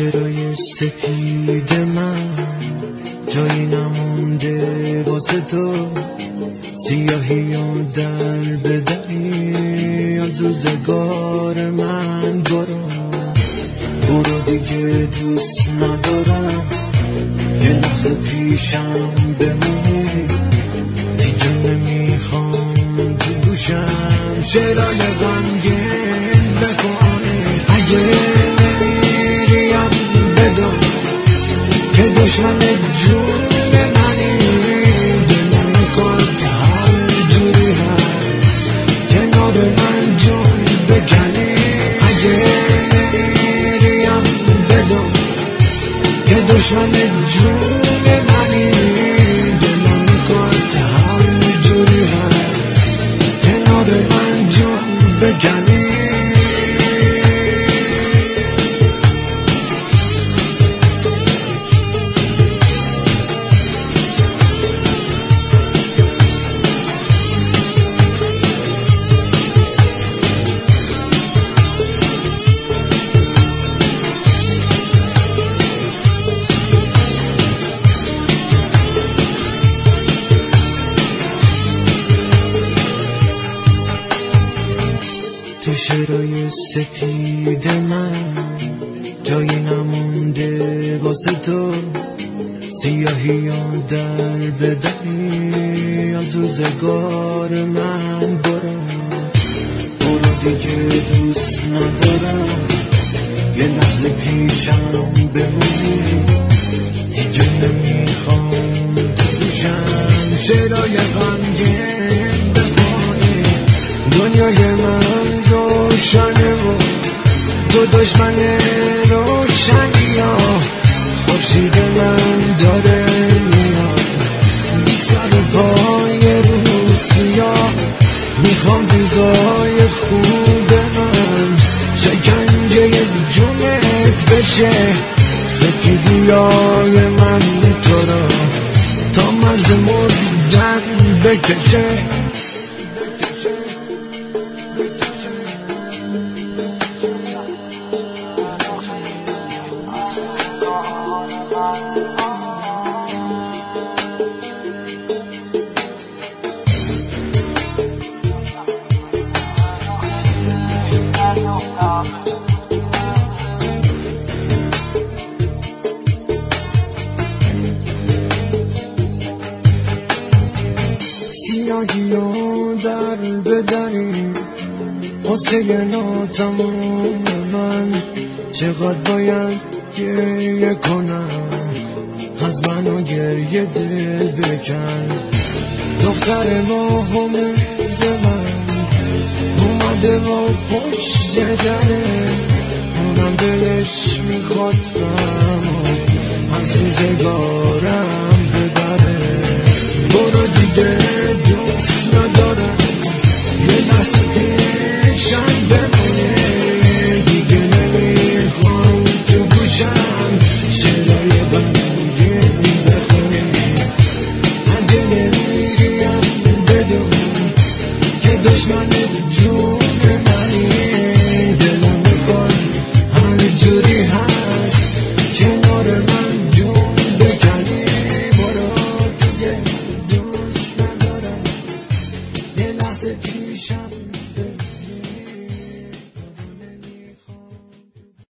شعرهای سپید من جایی نمونده واسه تو، سیاهی و در بدری از روزگار من. برو دیگه دوست ندارم یه لحظه پیشم بمونی، دیگه نمیخوام تو گوشم شعرهای غمگین بکنی. اگه نمیریم بدون که دشمن جون منی، دلم میخواد هر جوری هست کنار من جون بکنی. اگه نمیریم بدون که دشمن جون منی، دلم میخواد هر جوری هست کنار من جون بکنی. تو شعرهای سپید من جایی نمونده واسه تو، سیاهی و در بدری از روزگار من. برو دیگه دوست ندارم یه لحظه پیشم بمونی، دیگه نمیخوام تو گوشم شعرهای غمگین بکنی. دنیای من روشنه و تو دشمن روشنی ها، خورشید من داره میاد بی سر و پای رو سیاه. میخوام روزای خوب من شکنجه جونت بشه، سپیدیای من تو را تا مرز مردن بکشه. سیاهی و در بدری قصه ناتمام من، چقدر باید گریه کنم از منو گریه دل بکن. دختر ماه و مهر من اومده و پشت دره، اونم دلش میخواد غمو از روزگارم ببره. برو دیگه دوست ندارم یه لحظه پیشم بمونه، دیگه نمیخوام تو گوشم شعرهای غمگین بخونه. اگه نمیریم بدون که دشمن